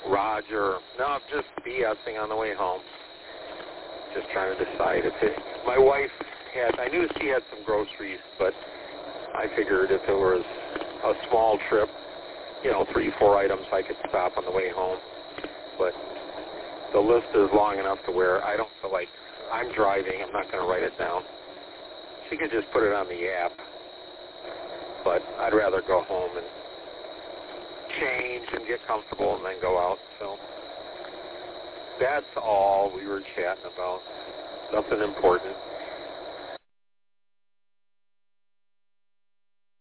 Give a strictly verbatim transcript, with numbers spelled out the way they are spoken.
Roger. No, I'm just BSing on the way home. Just trying to decide if it, my wife had, I knew she had some groceries, but I figured if it was a small trip, you know, three, four items, I could stop on the way home. But the list is long enough to where I don't feel like I'm driving. I'm not going to write it down. She could just put it on the app. But I'd rather go home and change and get comfortable and then go out. So that's all we were chatting about. Nothing important.